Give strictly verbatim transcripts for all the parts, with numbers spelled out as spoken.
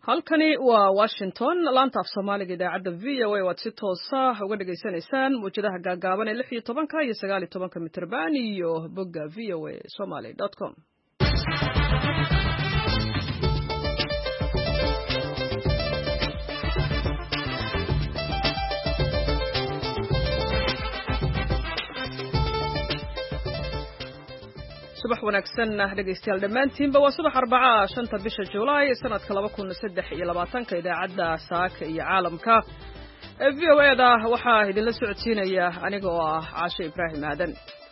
halkani waa Washington laanta af Soomaaliga idaacadda V O A waad si toos ah uga dhageysanaysaan muujadaha gaagaaban ee lix iyo tobanka iyo sagaal iyo tobanka mitirban iyo bogga v o a somali dot com. subax wanaagsan dhageystayaal dhamaantiinba waa subax Arbaca shanta bisha Juulaay sanadka laba kun saddex iyo labaatanka idaacadda saaka iyo caalamka ee V O A da waxaa idinla socodsiinaya aniga oo ah Caashe Ibraahim Aadan.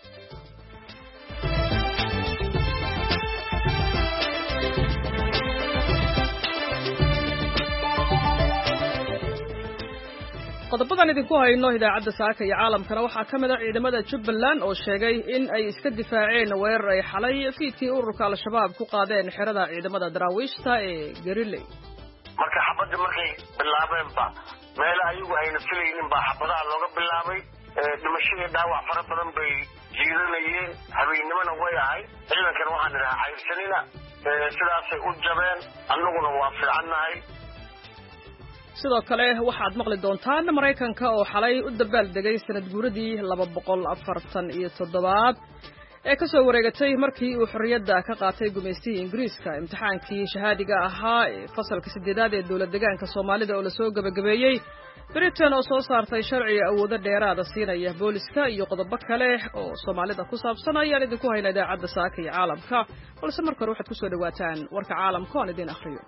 qodobadan idinku hayno idaacadda saaka iyo caalamkana waxaa ka mid ah ciidamada Jubbaland oo sheegay in ay iska difaaceen weerar ay xalay fiidkii ururka al-shabaab ku qaadeen xerada ciidamada daraawiishta ee Gariley. marka xabadda markay bilaabeen ba meel ayagu ayna filaynin ba xabadaha looga bilaabay dhimashadii dhaawac fara badan bay jiidanayeen habeenimana way ahay ciidankan waxaan idhahaa cayrsanina sidaasay u jabeen annaguna waa fiicannahay. sidoo kale waxaad maqli doontaan Mareykanka oo xalay u dabaal degay sanad guuradii laba boqol afartan iyo toddobaad ee ka soo wareegatay markii uu xorriyadda ka qaatay gumeystigii Ingiriiska. imtixaankii shahaadiga ahaa ee fasalka sideedaad ee dawlad deegaanka Soomaalida oo la soo gabagabeeyay Britain oo soo saartay sharci awoodo dheeraad ah siinaya booliska iyo qodobo kale oo Soomaalida ku saabsan ayaan idinku haynaa idaacadda saaka iyo caalamka balse marka hore waxaad ku soo dhawaataan warka caalamka oo aan idin akhriyo.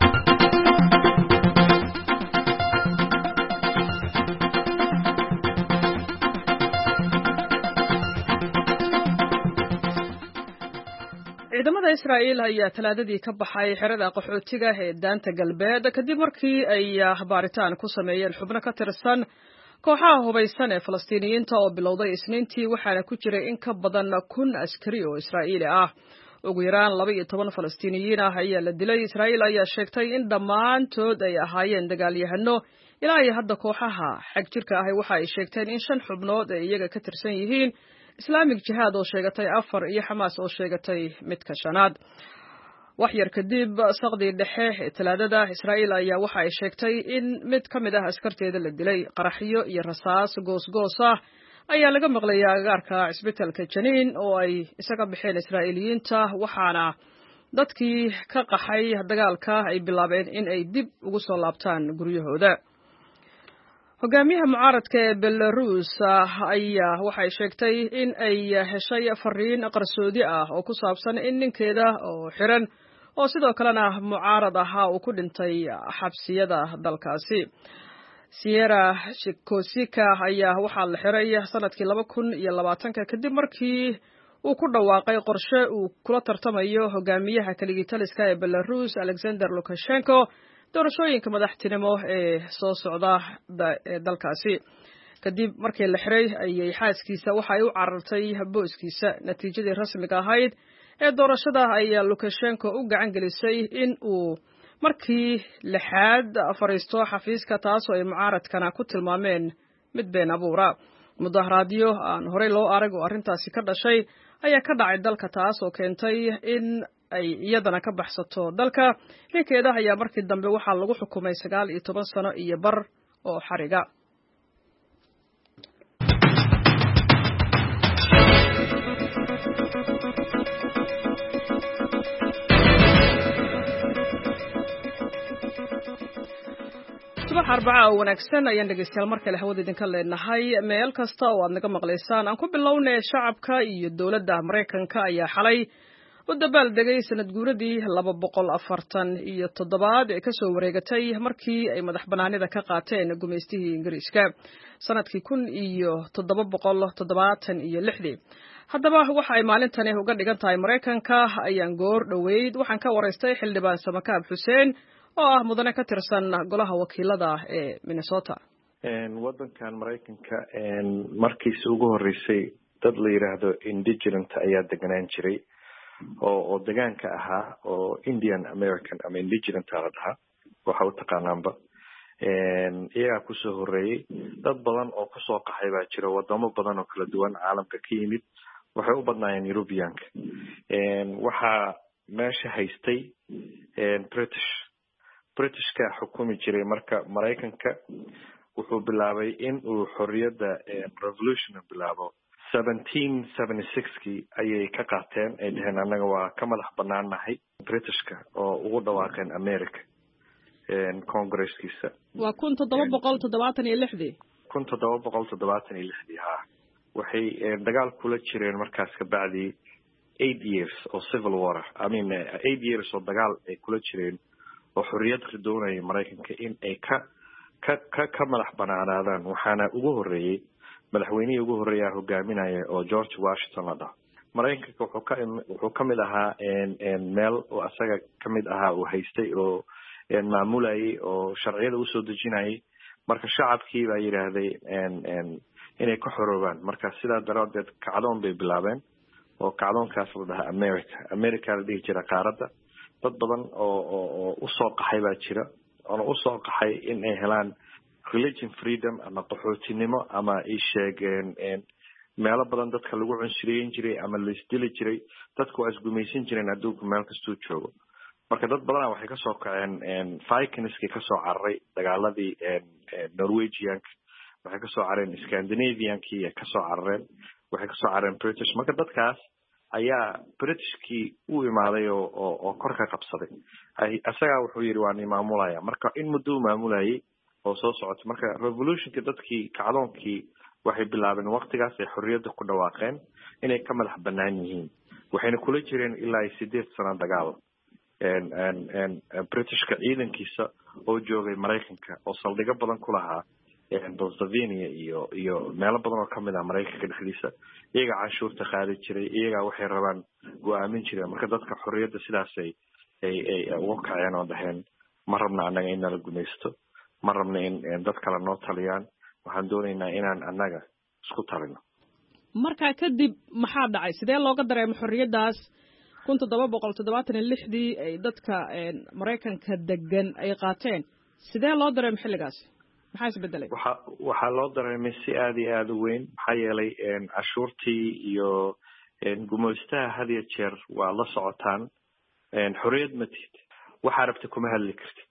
ciidamada Israa'iil ayaa talaadadii ka baxay xerada qaxootiga ee daanta galbeed kadib markii ay baaritaan ku sameeyeen xubno ka tirsan kooxaha hubaysan ee Falastiiniyiinta oo bilowday Isniintii waxaana ku jiray in ka badan kun askari oo Israa'iili ah. ugu yaraan laba iyo toban Falastiiniyiin ah ayaa la dilay. Israa'iil ayaa sheegtay in dhammaantood ay ahaayeen dagaalyahano. ilaa iyo hadda kooxaha xag jirka ah waxa ay sheegteen in shan xubnood ay iyaga ka tirsan yihiin Islamic Jihad oo sheegatay afar iyo Xamaas oo sheegatay midka shanaad. wax yar kadib saqdii dhexe ee talaadada Israa'iil ayaa waxa ay sheegtay in mid ka mid ah askarteeda la dilay. qaraxyo iyo rasaas goosgoos ah ayaa laga maqlayaa agagaarka isbitaalka Janiin oo ay isaga bixeen Israa'iiliyiinta waxaana dadkii ka qaxay dagaalka ay bilaabeen in ay dib ugu soo laabtaan guryahooda. hogaamiyaha mucaaradka ee Belarus ayaa waxay sheegtay in ay heshay fariin qarsoodi ah oo ku saabsan in ninkeeda oo xiran oo sidoo kalena mucaarad ahaa uu ku dhintay xabsiyada dalkaasi. Sierra Chikosika ayaa waxaa la xiray sanadkii laba kun iyo labaatanka kadib markii uu ku dhawaaqay qorshe uu kula tartamayo hogaamiyaha kaligii taliska ee Belarus Alexander Lukashenko doorashooyinka madaxtinimo ee soo socda dalkaasi. kadib markii la xiray ayay xaaskiisa waxa ay u carartay booskiisa. natiijadii rasmiga ahayd ee doorashada ayaa Lukashenko u gacan gelisay in uu markii lixaad fariisto xafiiska taasoo ay mucaaradkana ku tilmaameen mid been abuura. mudaharaadyo aan horey loo arag oo arrintaasi ka dhashay ayaa ka dhacay dalka taasoo keentay in ay iyadana ka baxsato dalka. ninkeeda ayaa markii dambe waxaa lagu xukumay sagaal iyo toban sano iyo bar oo xariga. subax Arbaca oo wanaagsan ayaan dhageystayaal mar kale hawada idinka leenahay meel kasta oo aad naga maqlaysaan. aan ku bilownay shacabka iyo dawladda Mareykanka ayaa xalay u dabaal degay sanad guuradii laba boqol afartan iyo toddobaad ee ka soo wareegatay markii ay madax banaanida ka qaateen gumeystigii Ingiriiska sanadkii kun iyo toddoba boqol toddobaatan iyo lixdii. haddaba waxa ay maalintani uga dhigan tahay Mareykanka ayaan goor dhaweyd waxaan ka waraystay xildhibaan Samakaab Xuseen oo ah mudane ka tirsan golaha wakiilada ee Minnesota. wadankan Mareykanka markiisa ugu horeysay dad la yiraahdo indigenous ayaa deganaan jiray oo oo deegaanka ahaa oo Indian American ama indigenous la dhahaa waxa uu taqaanaanba iyaga ku soo horeeyay dad badan oo ku soo qaxay baa jira wadamo badan oo kala duwan caalamka ka yimid waxay u badnaayeen Europeanka waxa meesha haystay British britishka xukumi jiray marka maraykanka wuxuu bilaabay in uu xorriyadda revolution bilaabo seventeen seventy six-kii ayay ka qaateen ay dhaheen annaga waa ka madax banaannahay britishka oo ugu dhawaaqeen america congresskiisa waa kun toddoba boqol toddobaatan iyo lixdii kun toddoba boqol toddobaatan iyo lixdii ha waxay dagaal kula jireen markaas ka bacdi eight years oo civil war I mean eight years oo dagaal ay kula jireen oo xorriyad doonayay maraykanka in ay ka ka ka ka madax banaanaadaan waxaana ugu horeeyay madaxweynihii ugu horeeyaa hogaaminaya oo George Washington la dhaho maraykanka wuxuu ka wuxuu ka mid ahaa meel oo asaga ka mid ahaa uu haystay oo maamulayay oo sharciyada u soo dejinayay marka shacabkii baa yiraahday inay ka xoroobaan marka sidaa daraadeed kacdoon bay bilaabeen oo kacdoonkaas la dhahaa America America la dhihi jira qaaradda dad badan oo oo u soo qaxay baa jira oo u soo qaxay in ay helaan religion freedom ama qaxootinimo ama ay sheegeen meelo badan dadka lagu cunsuriyeyn jiray ama la isdili jiray dadku waa isgumaysan jireen adduunka meel kastuu joogo marka dad badan waxay kasoo kaceen Vikingskii kasoo cararay dagaaladii Norwegianka waxay kasoo careen Scandinaviankii kasoo carareen waxay kasoo careen British marka dadkaas ayaa Britishkii u imaaday oo oo kor ka qabsaday asaga wuxuu yiri waan maamulaya marka in muddo maamulayay oo soo socota marka revolutionka dadkii kacdoonkii waxay bilaabeen waqtigaas ay xorriyadda ku dhawaaqeen inay ka madax banaan yihiin waxayna kula jireen ilaa sideed sano dagaal en en en Britishka ciidankiisa oo joogay Mareykanka oo saldhiga badan ku lahaa Pennsylvania iyo iyo meelo badan oo kamid ah Mareykanka dhexdiisa iyaga canshuurta qaadi jiray iyaga waxay rabaan go'aamin jireen marka dadka xorriyadda sidaas ay ay ugu kaceen oo dhaheen ma rabna anaga in la gumaysto ma rabna in dad kale noo taliyaan waxaan doonaynaa inaan annaga isku talino marka kadib maxaa dhacay sidee looga dareemay xorriyadaas kun toddoba boqol toddobaatan iyo lixdii ay dadka Mareykanka degan ay qaateen sidee loo dareemay xilligaas maxaa isbedelay waxa waxa loo dareemay si aad iyo aad u weyn maxaa yeelay cashuurtii iyo gumaystaha had iyo jeer waa la socotaan xorriyad ma tihid waxa rabta kuma hadli kartid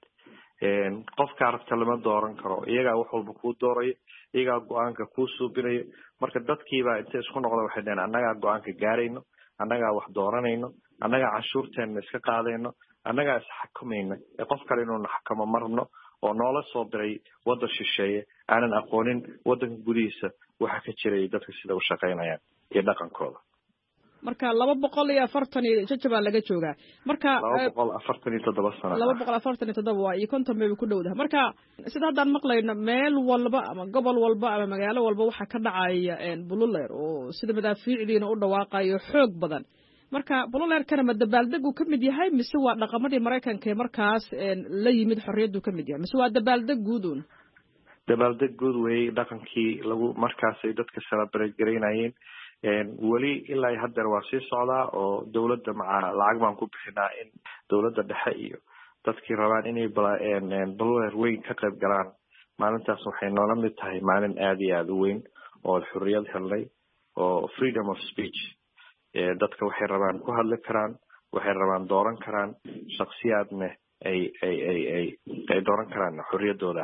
qofka rabta lama dooran karo iyaga wax walba ku dooray iyaga go'aanka ku suubinay marka dadkiiba inta isku noqdo waxay dhaheen annaga go'aanka gaarayno annaga wax dooranayno annaga cashuurteena iska qaadayno annaga is xakamayno qof kale inuu xakamo marno oo noola soo diray wadan shisheeye aanan aqoonin wadanka gudihiisa waxa ka jiray dadka sida u shaqeynayaan iyo dhaqankooda marka laba boqol iyo afartan iyo jajaba laga joogaa marka laba boqol iyo afartan iyo toddoba sano laba boqol iyo afartan iyo toddoba waa iyo konton bay ku dhowdahay marka sida haddaan maqlayno meel walba ama gobol walba ama magaalo walba waxa ka dhacaya bululeer oo sida madaafiicdiina u dhawaaqayo xoog badan marka bululeerkana ma dabaaldegu ka mid yahay mise waa dhaqamadii Mareykanka ee markaas la yimid xorriyadu ka mid yahay mise waa dabaaldeg guudun dabaaldeg guud way dhaqankii lagu markaas ay dadka celebrate gareynayeen wali ilaa hadda waa sii socdaa oo dawladda maca lacag baan ku bixinaa in dawladda dhexe iyo dadkii rabaan inay bululeer weyn ka qayb galaan maalintaas waxay noola mid tahay maalin aad iyo aad u weyn oo xorriyad helnay oo freedom of speech dadka waxay rabaan ku hadli karaan waxay rabaan dooran karaan shakhsiyaadna ay ay ay ay ay dooran karaan xorriyadooda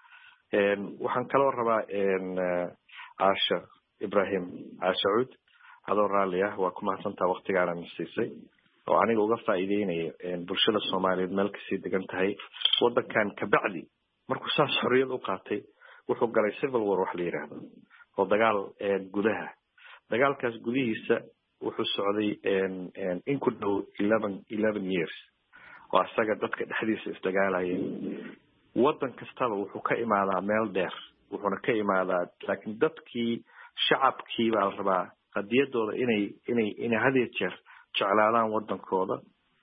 waxaan kaloo rabaa Asha Ibrahim Ashaud adoo raali ah waa ku mahadsantaa waqtigaana siisay oo aniga uga faa'iideynaya bulshada Soomaaliyeed meel ka sii degan tahay wadankan ka bacdi markuu saas xorriyad u qaatay wuxuu galay civil war wax la yiraahdo oo dagaal gudaha dagaalkaas gudihiisa wuxuu socday in ku dhow eleven years oo asaga dadka dhexdiisa isdagaalayeen wadan kastaba wuxuu ka imaadaa meel dheer wuxuuna ka imaadaa laakiin dadkii shacabkii baa la rabaa qadiyadooda inay inay inay had iyo jeer jeclaadaan wadankooda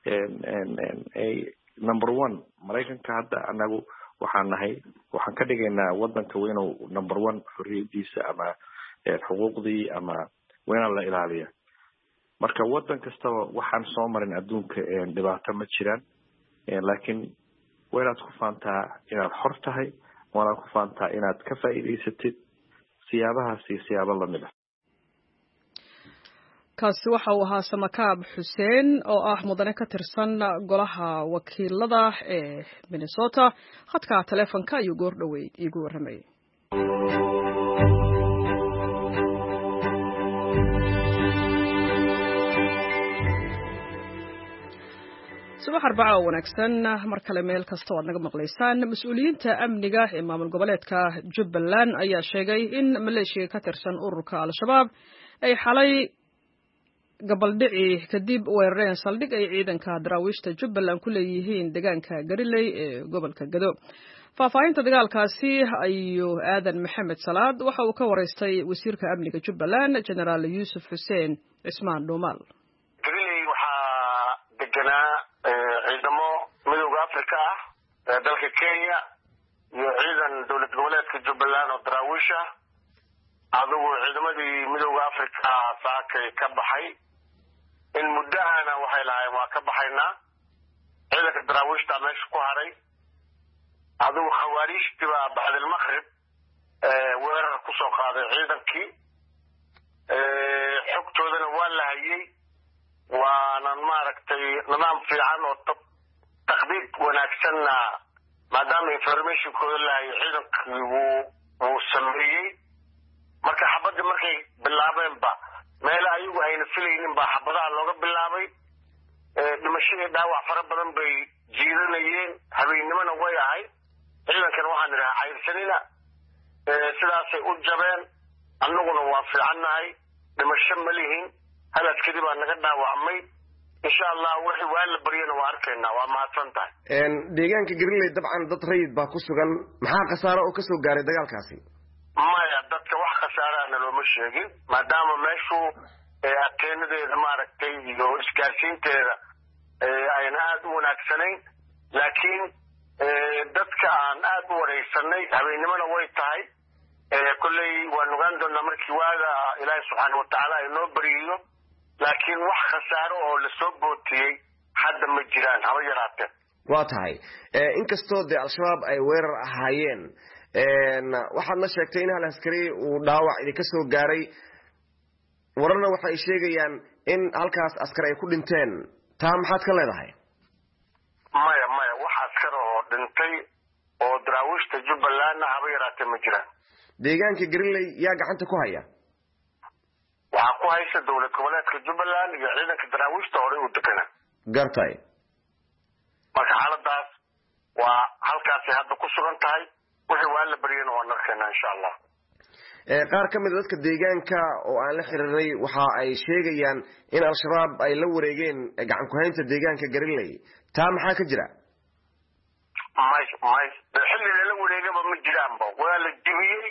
ay number one Mareykanka hadda anagu waxaan nahay waxaan ka dhigaynaa wadanka inuu number one xorriyadiisa ama xuquuqdii ama weena la ilaaliyo marka wadan kastaba waxaan soo marin adduunka dhibaato ma jiraan laakiin waynaad ku faantaa inaad xor tahay waynaad ku faantaa inaad ka faa'iideysatid siyaabahaas iyo siyaabo lamid ah kaasi waxa uu ahaa Samakaab Xuseen oo ah mudane ka tirsan golaha wakiilada ee Minnesota khadka telefoonka ayuu goor dhaweyd igu warramay. subax arbacada wanaagsan mar kale meel kasta oo aad naga maqlaysaan. mas'uuliyiinta amniga ee maamul goboleedka Jubbaland ayaa sheegay in maleeshiya ka tirsan ururka Al-Shabaab ay xalay gabaldhici kadib weerareen saldhig ay ciidanka daraawiishta Jubbaland ku leeyihiin deegaanka Gariley ee gobolka Gado. faahfaahinta dagaalkaasi ayuu aadan maxamed salaad waxa uu ka wareystay wasiirka amniga Jubbaland General Yusuf Xuseen Cismaan Dhuumaal. Gariley waxaa deganaa ciidamo midowga Afrika ah ee dalka Kenya iyo ciidan dowlad goboleedka Jubbaland oo daraawiisha adigu ciidamadii midowga Afrika saakay ka baxay in muddahana waxay lahaayeen waa ka baxaynaa ciidanka daraawiishta meesha ku haray adigu khawaariijtii baa bacdal maghrib weerar ku soo qaaday ciidankii xogtoodana waa la hayay waanan maaragtay nidaam fiican oo taqdiid wanaagsanna maadaama informationkooda la hayay ciidankii wuu wuu sameeyey marka xabadda markay bilaabeenba meel ayagu ayna filaynin baa xabadaha looga bilaabay dhimashadii dhaawac fara badan bay jiidanayeen habeennimona way ahay ciidankan waxaan idhahaa cayrsanina sidaasay u jabeen annaguna waa fiicannahay dhimasho ma lihin hal askari baa naga dhaawacmay insha allah wixii waa la baryana waa arkaynaa waa mahadsan tahay. deegaanka Gariley dabcan dad rayid baa ku sugan maxaa khasaaro oo kasoo gaaray dagaalkaasi? maya dadka wax khasaarahana looma sheegin maadaama meeshu ateenadeeda maaragtay iyo isgaarsiinteeda ayna aada u wanaagsanayn laakiin dadka aan aada u wareysanay habeennimona way tahay kolley waan ogaan doonaa markii waaga ilaahay subxaana watacaala ay noo bariyo laakiin wax khasaaro oo lasoo bootiyey hadda ma jiraan haba yaraatee. waa tahay inkastoo dee al-shabaab ay weerar ahaayeen waxaad na sheegtay in hal askari uu dhaawac idinka soo gaaray wararna waxay sheegayaan in halkaas askar ay ku dhinteen taa maxaad ka leedahay? maya maya wax askar oo dhintay oo daraawiishta Jubbalandna haba yaraatee ma jiraan. deegaanka Gariley yaa gacanta ku haya? waxaa ku haysa dowlad goboleedka Jubbaland iyo ciidanka daraawiishta horey u deganaa. gartay marka xaaladaas waa halkaasay hadda ku sugan tahay wixii waa la baryana waan arkaynaa insha allah. qaar ka mid a dadka deegaanka oo aan la xiriirnay waxa ay sheegayaan in al-shabaab ay la wareegeen gacan ku haynta deegaanka Gariley taa maxaa ka jira? may may xilli la wareegaba ma jiraanba waa la jibiyey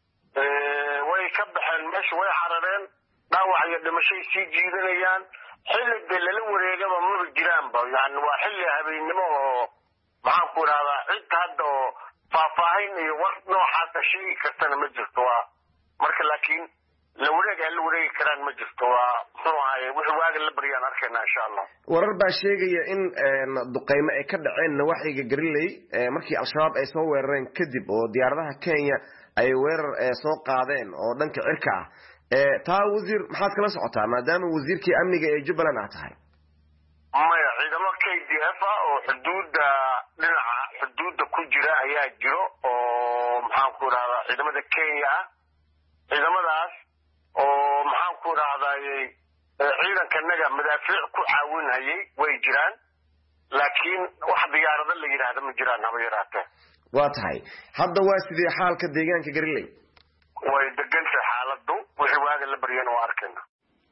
way ka baxeen meesha way xarareen dhaawac iyo dhimashay sii jiidanayaan xilliga lala wareegaba ma jiraanba yani waa xilli habeennimo oo maxaan ku idhahdaa cid hadda oo faahfaahin iyo war noocaasa sheegi kartana ma jirto waa marka laakiin la wareeg ay la wareegi karaan ma jirto waa muxuu ahaye wixii waaga la baryaan arkaynaa insha allah. warar baa sheegaya in duqeymo ay ka dhaceen nawaaxiga Gariley markii al-shabaab ay soo weerareen kadib oo diyaaradaha Kenya ay weerar soo qaadeen oo dhanka cirka ah taa wasiir maxaad kala socotaa maadaama wasiirkii amniga ee Jubbaland aad tahay? maya ciidamo K D F ah oo xuduudda dhinaca xuduudda ku jira ayaa jiro oo maxaan ku idhahdaa ciidamada Kenya ah ciidamadaas oo maxaan ku idhahdayey ciidankanaga madaafiic ku caawinayay way jiraan laakiin wax diyaarado la yidhaahdo ma jiraan haba yaraatee. waa tahay hadda waa sidee xaalka deegaanka Gariley? way degantahay xaaladdu wixii waaga la baryana waa arkaynaa.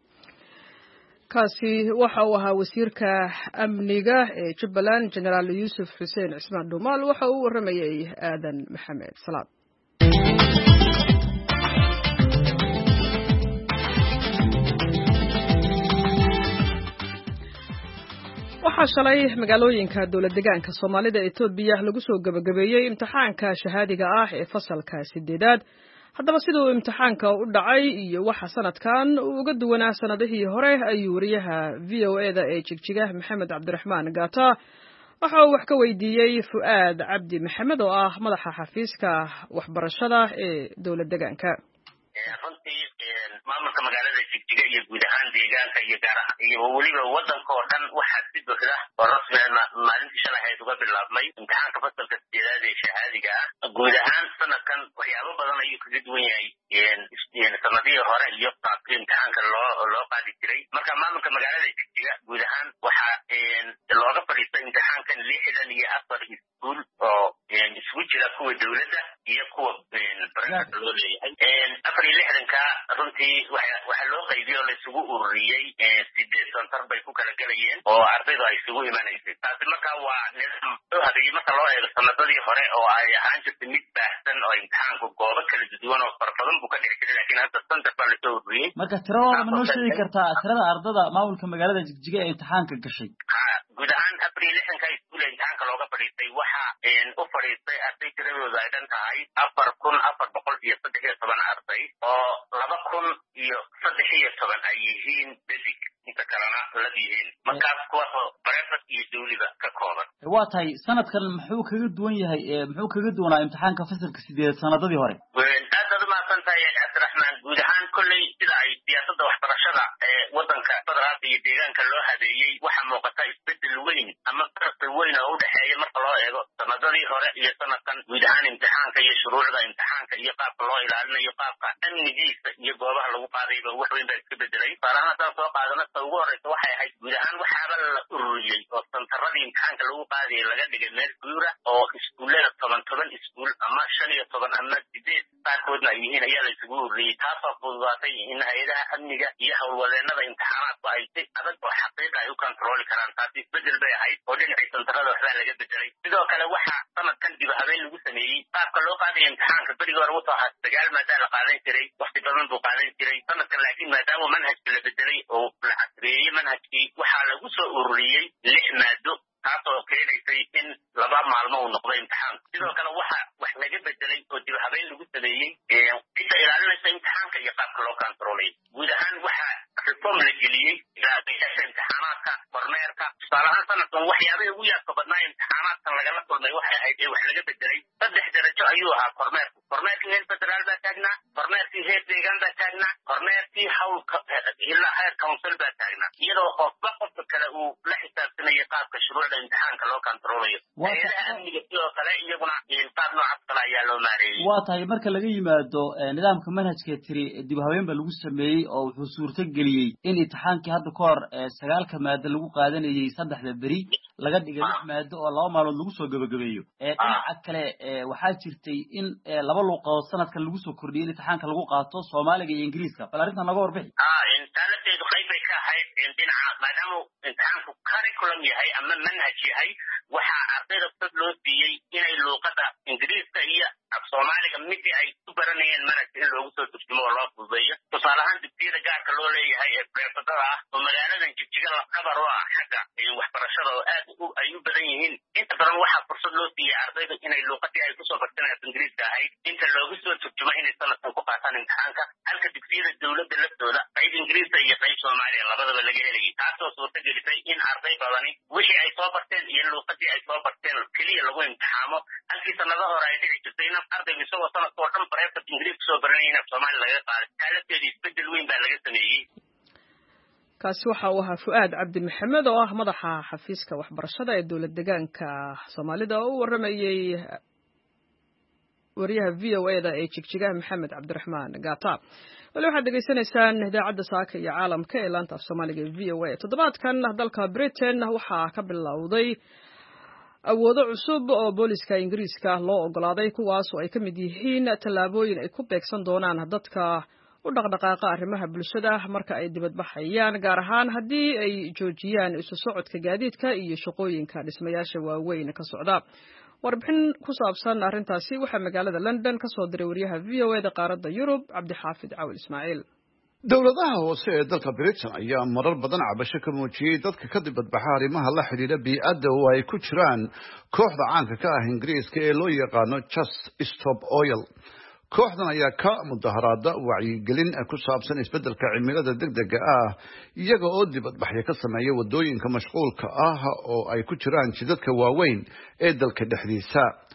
kaasi waxa uu ahaa wasiirka amniga ee Jubbaland General Yusuf Xuseen Cismaan Dhuumaal waxa uu waramayay aadan maxamed salaad. waxaa shalay magaalooyinka dowlad deegaanka Soomaalida ee Itoobiya lagu soo gabagabeeyay imtixaanka shahaadiga ah ee fasalka sideedaad. haddaba siduu imtixaanka u dhacay iyo waxa sanadkan uu uga duwanaa sanadihii hore ayuu wariyaha V O A da ee Jigjiga Maxamed Cabdiraxmaan Gaata waxa uu wax ka weydiiyey Fuaad Cabdi Maxamed oo ah madaxa xafiiska waxbarashada ee dowlad deegaanka. runtii maamulka magaalada Jigjiga iyo guud ahaan deegaanka iyo gaar ahaan iyo weliba waddanka oo dhan waxaa si buuxda oo rasmi ah maalintii shalay ahayd uga bilaabmay imtixaanka fasalka sideedaad ee shahaadiga ah guud ahaan sanadkan waxyaabo badan ayuu kaga duwan yahay sanadihii hore iyo qaabkii imtixaanka loo loo qaadi jiray marka maamulka magaalada Jigjiga guud ahaan waxaa looga fadhiistay imtixaankan lixdan iyo afar iskuul oo isugu jira kuwa dowladda iyo kuwa barnaamijka loo leeyahay afar iyo lixdanka runtii waxaa loo qaybiyey oo la isugu ururiyey sideed santar bay ku kala gelayeen oo ardaydu ay isugu imanaysay taasi marka waa nidaam soo habeeyey marka loo eego sanadadii hore oo ay ahaan jirtay mid baahsan oo imtixaanku goobo kala duwan oo fara badan buu ka dhici jiray laakiin hadda santar baa lasoo ururiyey marka tiradooda ma noo sheegi kartaa tirada ardada maamulka magaalada Jigjiga ee imtixaanka gashay guud ahaan afar iyo lixdanka iskuul ee imtixaanka looga fadhiistay waxa u fadhiistay arday tiradooda ay dhan tahay afar kun afar boqol iyo saddex iyo toban arday oo laba kun iyo saddex iyo toban ay yihiin basic inta kalena lab yihiin markaas kuwaasoo bareefad iyo dawliba ka kooban waa tahay sanadkan muxuu kaga duwan yahay muxuu kaga duwanaa imtixaanka fasalka sideed sanadadii hore aad baad umahadsan tahay cabdiraxmaan guud ahaan kolley sida ay siyaasadda waxbarashada ee waddanka federaalka iyo deegaanka loo habeeyey waxaa muuqata isbedel weyn ama farqi weyn oo u dhexeeya marka loo eego sanadadii hore iyo sanadkan guud ahaan imtixaanka iyo shuruucda imtixaanka iyo qaabka loo ilaalinayo qaabka amnigiisa iyo goobaha lagu qaadayba wax weyn baa iska bedelay tusaalahaan haddaan soo qaadano ta ugu horreysa waxay ahayd guud ahaan waxaaba la ururiyey oo santaradii imtixaanka lagu qaadayay laga dhigay meel guura oo iskuullada toban toban iskuul ama shan iyo toban ama sideed qaarkoodna ay yihiin ayaa la isugu ururiyey taasoo fududaatay in hay-adaha amniga iyo howlwadeenada imtixaanaadku ay si adag oo xaqiiqa ay u kontrooli karaan taasi isbedel bay ahayd oo dhinacii santarada waxbaa laga bedelay sidoo kale waxaa sanadkan dib habeen lagu sameeyey qaabka loo qaadaya imtixaanka berigii hore wuxuu ahaa sagaal maadaa la qaadan jiray wakti badan buu qaadan jiray sanadkan laakiin maadaama manhajka la bedelay oo la casriyeeyey manhajkii waxaa lagu soo ururiyey lix maado taasoo keenaysay in laba maalmo uu noqdo imtixaanku sidoo kale waxa wax laga bedelay oo dib habeen lagu sameeyey cidda ilaalinaysa imtixaanka iyo qaabka loo kontroolay guud ahaan waxaa reform la geliyey ilaaliyaasha imtixaanaadka kormeerka tusaalahaan sanadkan waxyaabihii ugu yaabka badnaa imtixaanaadkan lagala kulmay waxay ahayd ee wax laga bedelay saddex darajo ayuu ahaa kormeerku kormeerkii heer federaal baa taagnaa kormeerkii heer deegaan baa taagnaa kormeerkii hawlka ilaa heer council baa taagnaa iyadoo qofba qofka kale uu la xisaabtanayo qaabka shuruucda imtixaanka loo kontroolayo hay-adaha amniga sidoo kale iyaguna qaab noocaas kale ayaa loo maareeyey waa tahay marka laga yimaado nidaamka manhajka tiri dib habeen ba lagu sameeyey oo wuxuu suurto geliyey in imtixaankii hadda ka hor sagaalka maado lagu qaadanayay saddexda beri laga dhigay lix maado oo laba maalood lagu soo gabagabeeyo dhinaca kale waxaa jirtay in laba luuqadood sanadkan lagu soo kordhiyey in imtixaanka lagu qaato soomaaliga iyo ingiriiska bal arrintan naga warbixi taaladeedu qayb bay ka ahayd dhinaca maadaama imtixaanku curriculum yahay ama manhaj yahay waxaa ardayda dad loo siiyey inay luuqada ingiriiska iyo af soomaaliga midii ay ku baranayeen manhajka in loogu soo turjumo oo loo fududeeyo tusaale ahaan dugsiyada gaarka loo leeyahay ee beerfadada ah oo magaaladan Jigjiga la qabar u ah xagga waxbarashada oo aad ay u badan yihiin inta badan waxaa fursad loo siiyey ardayda inay luuqadii ay kusoo barteen af ingiriiska ahayd inta loogu soo turjumo inay sanadkan ku qaataan imtixaanka halka dugsiyada dowladda laftooda qayb ingiriiska iyo qayb soomaaliya labadaba laga helayay taasoo suurta gelisay in arday badani wixii ay soo barteen iyo luuqadii ay soo barteen keliya lagu imtixaamo halkii sanado hore ay dhici jirtay in ardaygu isagoo sanadka oo dhan bareefad ingiriiska soo baranaya in af soomaali laga qaaday taaladeeda isbedel weyn baa laga sameeyey kaasi waxa uu ahaa Fuaad Cabdi Maxamed oo ah madaxa xafiiska waxbarashada ee dowlad deegaanka Soomaalida oo u waramayay wariyaha V O A da ee Jigjiga Maxamed Cabdiraxmaan Gaata wali waxaad degeysanaysaan idaacadda saaka iyo caalamka ee laanta af Soomaaliga V O A toddobaadkan dalka Britain waxaa ka bilowday awoodo cusub oo booliska Ingiriiska loo ogolaaday kuwaas oo ay ka mid yihiin tallaabooyin ay ku beegsan doonaan dadka u dhaqdhaqaaqa arrimaha bulshada marka ay dibadbaxayaan gaar ahaan haddii ay joojiyaan isu socodka gaadiidka iyo shaqooyinka dhismayaasha waaweyn ka socda warbixin ku saabsan arrintaasi waxaa magaalada London ka soo diray wariyaha V O A da qaaradda Yurub Cabdixaafid Cawil Ismaaciil dowladaha hoose ee dalka Britain ayaa marar badan cabasho ka muujiyay dadka ka dibadbaxa arrimaha la xiriira bii'adda oo ay ku jiraan kooxda caanka ka ah Ingiriiska ee loo yaqaano Just Stop Oil kooxdan ayaa ka mudaharaada wacyigelin ku saabsan isbeddelka cimilada degdega ah iyaga oo dibadbaxyo ka sameeya wadooyinka mashquulka ah oo ay ku jiraan jidadka waaweyn ee dalka dhexdiisa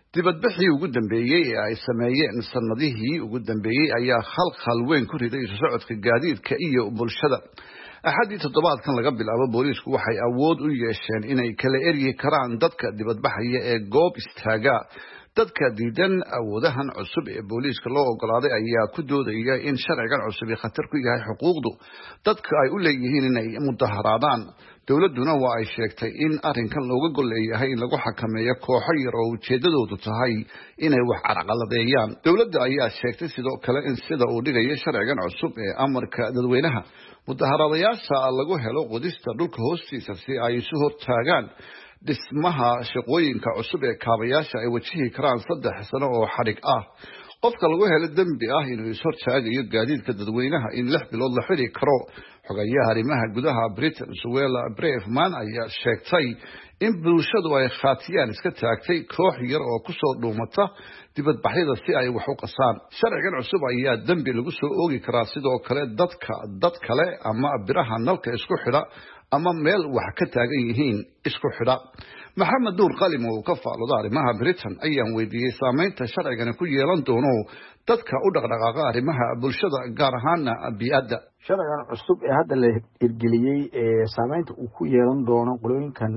dibadbixii ugu dambeeyay ee ay sameeyeen sanadihii ugu dambeeyay ayaa khalkhal weyn ku riday isu socodka gaadiidka iyo bulshada. axadii toddobaadkan laga bilaabo booliisku waxay awood u yeesheen inay kala eryi karaan dadka dibadbaxaya ee goob istaaga. dadka diidan awoodahan cusub ee booliiska loo ogolaaday ayaa ku doodaya in sharcigan cusub khatar ku yahay xuquuqdu dadka ay u leeyihiin inay mudaharaadaan. dowladuna waa ay sheegtay in arrinkan looga gol leeyahay in lagu xakameeyo kooxo yar oo ujeedadoodu tahay inay wax carqaladeeyaan. dowladda ayaa sheegtay sidoo kale in sida uu dhigayo sharcigan cusub ee amarka dadweynaha mudaharaadayaasha lagu helo qodista dhulka hoostiisa si ay isu hortaagaan dhismaha shaqooyinka cusub ee kaabayaasha ay wajihi karaan saddex sano oo xadhig ah. qofka lagu helo dembi ah inuu ishortaagayo gaadiidka dadweynaha in lix bilood la xidhi karo. xogayaha arrimaha gudaha Britain Suella Braverman ayaa sheegtay in bulshadu ay khaatiyaan iska taagtay koox yar oo ku soo dhuumata dibadbaxyada si ay wax u qasaan. sharcigan cusub ayaa dembi lagu soo oogi karaa sidoo kale dadka dad kale ama biraha nalka isku xidha ama meel wax ka taagan yihiin isku xidha. maxamed nuur qalim oo ka faalooda arrimaha Britain ayaan weydiiyey saameynta sharcigan ku yeelan doono dadka u dhaqdhaqaaqa arrimaha bulshada gaar ahaan bi'adda. sharcigan cusub ee hadda la hirgeliyey ee saameynta uu ku yeelan doono qolooyinkan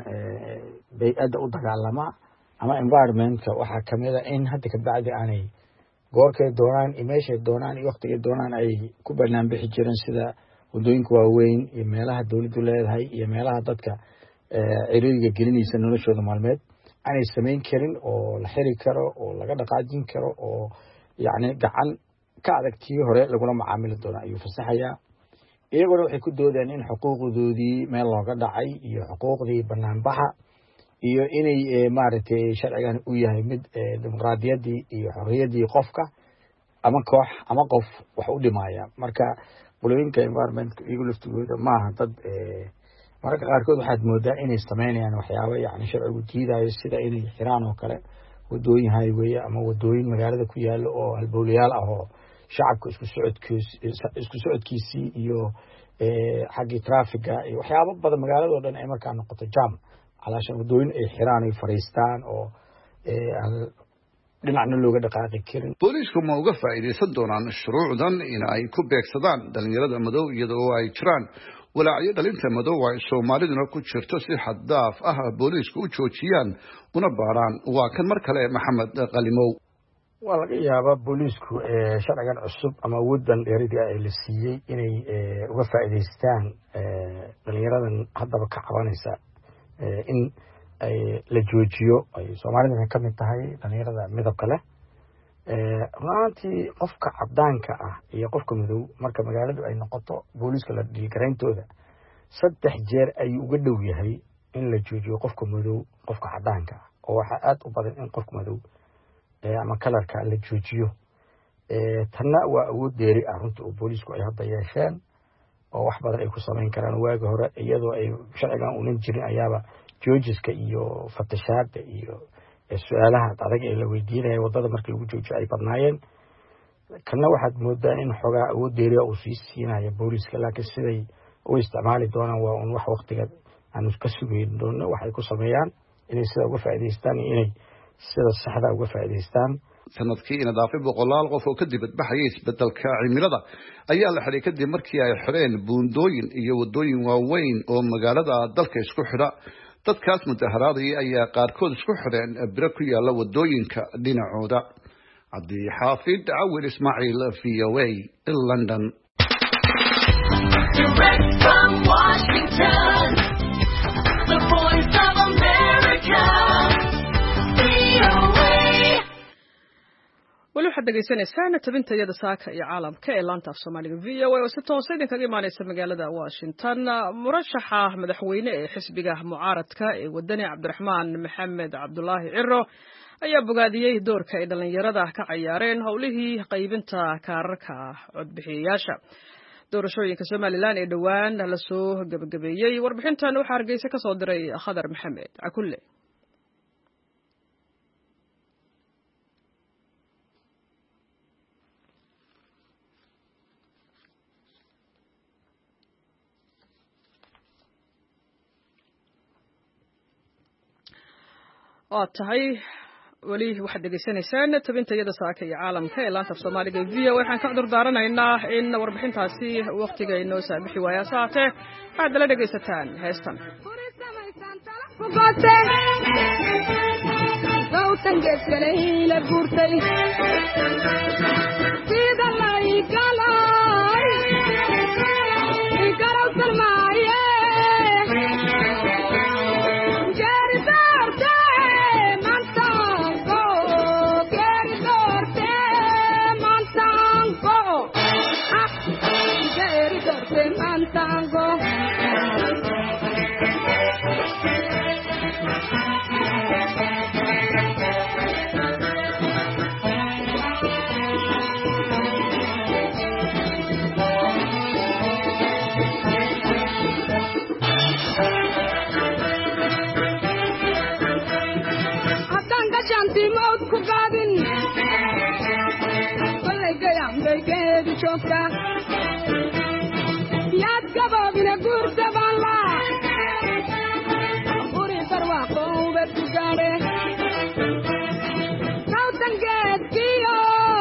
bi'adda u dagaalama ama environmentka waxaa kamid ah in hadda ka bacdi aanay goorkay doonaan iyo meeshay doonaan iyo waqtigay doonaan ay ku banaan bixi jireen sida wadooyinka waaweyn iyo meelaha dowladdu leedahay iyo meelaha dadka ciriiriga gelinaysa noloshooda maalmeed aanay samayn karin oo la xiri karo oo laga dhaqaajin karo oo yacni gacan ka adag tii hore lagula macaamili doono ayuu fasaxayaa. iyaguna waxay ku doodeen in xuquuqdoodii meel looga dhacay iyo xuquuqdii banaanbaxa iyo inay maaragtay sharcigan u yahay mid dimuqraadiyaddii iyo xorriyaddii qofka ama koox ama qof wax u dhimaya. marka qolooyinka environmentka iyagu laftigooda maaha dad mararka qaarkood waxaad moodaa inay samaynayaan waxyaabo yacni sharcigu diidayo sida inay xiraan oo kale wadooyin highway ama wadooyin magaalada ku yaalo oo halbowlayaal ah oo shacabka isku socodkiis isku socodkiisii iyo xaggii traffiga iyo waxyaabo badan magaalada oo dhan ay markaa noqoto jam calaashan wadooyin ay xiraan ay fariistaan oo dhinacna looga dhaqaaqi karin. booliisku ma uga faa'iidaysan doonaan shuruucdan in ay ku beegsadaan dhalinyarada madow iyada oo ay jiraan walaacyo dhalinta madow ay soomaaliduna ku jirto si xad daaf ah booliisku u joojiyaan una baaraan? waa kan mar kale maxamed qalimow. waa laga yaabaa booliisku sharcigan cusub ama awooddan dheeridii ah ee la siiyey inay uga faa'iidaystaan dhalinyaradan haddaba ka cabanaysa in la joojiyo. ay soomaalida waxay ka mid tahay dhalinyarada midabka leh. runaantii qofka cadaanka ah iyo qofka madow marka magaaladu ay noqoto booliiska la dhiilgarayntooda saddex jeer ayuu uga dhow yahay in la joojiyo qofka madow qofka cadaanka ah oo waxaa aad u badan in qofka madow ama kalarka la joojiyo. tanna waa awood dheeri ah runtii oo booliisku ay hadda yeesheen oo wax badan ay ku samayn karaan. waagi hore iyadoo ay sharcigan unan jirin ayaaba joojiska iyo fatashaada iyo su-aalaha adag ee la weydiinaya wadada markii lagu joojiyo ay badnaayeen. kana waxaad moodaa in xogaa awood dheeri ah uu sii siinayo booliiska laakiin siday u isticmaali doonaan waa un wax waqtiga aanu ka sugeyn doono. waxay ku sameeyaan inay sida uga faa'iidaystaan iyo inay sida saxda uga faa'iidaystaan. sanadkii ina dhaafay boqolaal qof oo ka dibadbaxayay isbedelka cimilada ayaa la xidhay kadib markii ay xireen buundooyin iyo wadooyin waaweyn oo magaalada dalka isku xidha. dadkaas mudaharaadaya ayaa qaarkood isku xidheen biro ku yaala wadooyinka dhinacooda. cabdixaafid cawil ismaaciil v o a london. weli waxaad dhegaysanaysaan tabintayada saaka iyo caalamka ee laanta af soomaaliga v o a oo si toosa idinkaga imaaneysa magaalada washington. murashaxa madaxweyne ee xisbiga mucaaradka ee wadani cabdiraxmaan maxamed cabdulaahi ciro ayaa bogaadiyey doorka ay dhalinyarada ka cayaareen howlihii qaybinta kaararka codbixiyayaasha doorashooyinka somalilan ee dhowaan lasoo gabagabeeyey. warbixintan waxaa hargeysa ka soo diray khadar maxamed cakulle. waa tahay weli waxaad dhegaysanaysaan tabinta iyada saaka iyo caalamka ee laanta Soomaaliga v O A waxaan ka cudur daaranaynaa in warbixintaasi waqtiga inoo saamixi waaya saate waxaad la dhegaysataan heestan Sautan geeskalay la guurtay sida lay galay igaraw salmaaye jari dorte mantango jari dorte mantango ah jari dorte mantango Timot kugadin Palagayam gayed choka Yad gababina gurta balla Puri parwa ko vet gare Sautan ged kiyo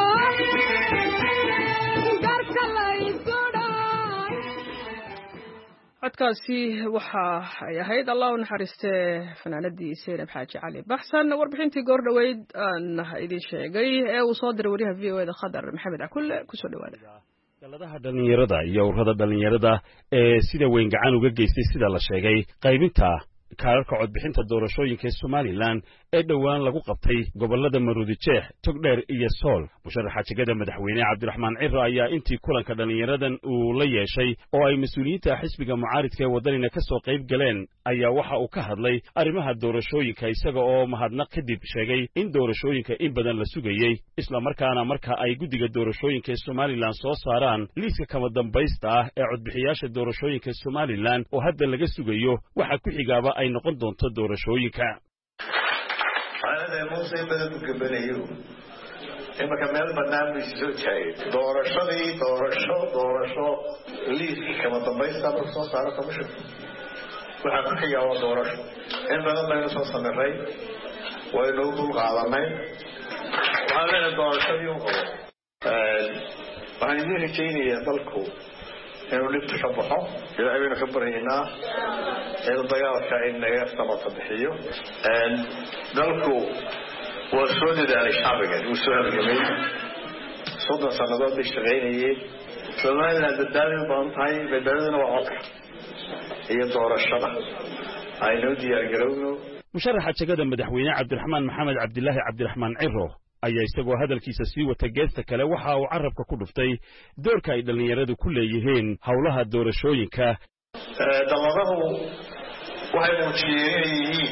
Garkalay suday codkaasi waxa ay ahayd Allah u naxariistay fanaanadii Seynab Xaaji Cali Baxsan warbixintii goor dhaweyd aan idin sheegay ee uu soo diray wariyaha V O A da Khadar Maxamed Akulle ku soo dhawaada daladaha dhalinyarada iyo ururada dhalinyarada ee sida weyn gacan uga geystay sida la sheegay qaybinta kaararka codbixinta doorashooyinka Somaliland ee dhawaan lagu qabtay gobolada Maroodi Jeex Togdheer iyo Sool musharaxa jagada madaxweyne Cabdiraxmaan Ciro ayaa intii kulanka dhalinyaradan uu la yeeshay oo ay mas'uuliyiinta xisbiga mucaaridka ee wadanina ka soo qayb galeen ayaa waxa uu ka hadlay arrimaha doorashooyinka isaga oo mahadnaq kadib sheegay in doorashooyinka in badan la sugayay isla markaana marka ay guddiga doorashooyinka ee Somaliland soo saaraan liiska kama dambaysta ah ee codbixiyaasha doorashooyinka Somaliland oo hadda laga sugayo waxa ku xigaaba ay noqon doonto doorashooyinka أنا موسى بدل كبريو إما كمل برنامج زوجي دورشة دورشة دورشة ليس كما تبين سبب صوص على كمشة وحنا حيا ودورشة إن بدل ما ينصص الرأي وينوضوا العالمين وهذا الدورشة يوم وهني من الشيء يدلكوا إنه نتشبهه إذا أبينا خبرينا إذا ضياء شيء إنه يفتح تضحيه dalku waa soo dadaalay shacbiga uu soo halgamay soddon sannadood bay shaqaynayeen Somaliland dadaalin baan tahay badbaadadana waa codka iyo doorashada aynu diyaar garowno musharaxa jagada madaxweyne Cabdiraxmaan Maxamed Cabdilaahi Cabdiraxmaan Ciro ayaa isagoo hadalkiisa sii wata geesta kale waxa uu carabka ku dhuftay doorka ay dhalinyaradu ku leeyihiin hawlaha doorashooyinka daladahu waxay muujiyeen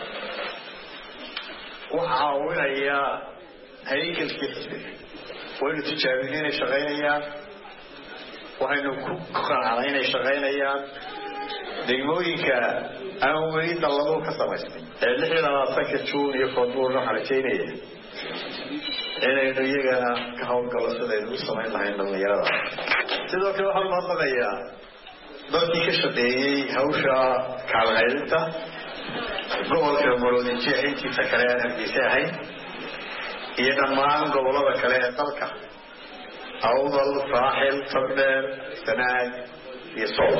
وحاولنا هيكل كتير وين تجاوزين شغاليا وين كوكا علينا شغاليا ديمويك أولي طلبوا كسبة اللي هنا سكت شون يفضلون على كينيا أنا يجينا كهون كلاسون يوصلون لهين المياه تدو كل واحد ما طلعيا ضدي كشتي هوشا كالغيرتا gobolka Maroodi Jeex intii sakareen hadisay iyo dhammaan gobolada kale ee dalka awdal saaxil togdheer sanaag iyo sool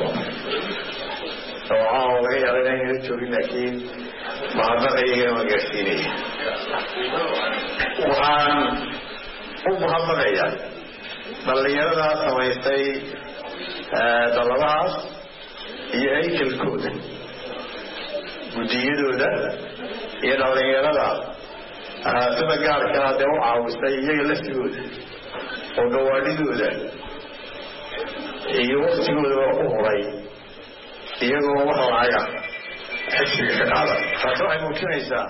oo ay yareeyeen joogin laakiin maadaama ma gaarsiinay waxaan u mahadnaqayaa dhalinyarada samaystay daladaas iyo haykalkooda gudiyadooda iyo dhalinyarada sida gaarka ah ee u caawisay iyaga laftigooda oo gawaadhidooda iyo waqtigooda u horay iyagoo wax laaga xisbiga ka qaada taas waxay muujinaysaa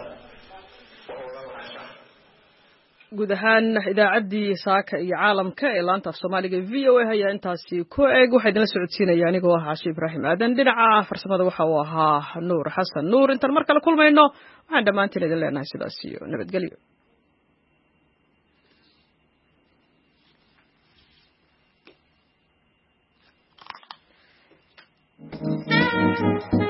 guud ahaan idaacaddii saaka iyo caalamka ee laanta af Soomaaliga V O A ayaa intaasi ku eeg waxay idin la socodsiinayaan anigoo ah Caashi Ibraahim Aadan dhinaca farsamada waxa uu ahaa Nuur Xasan Nuur intaan mar kale kulmayno waxaan dhamaantiin idin leenahay sidaas iyo nabadgelyo Thank you.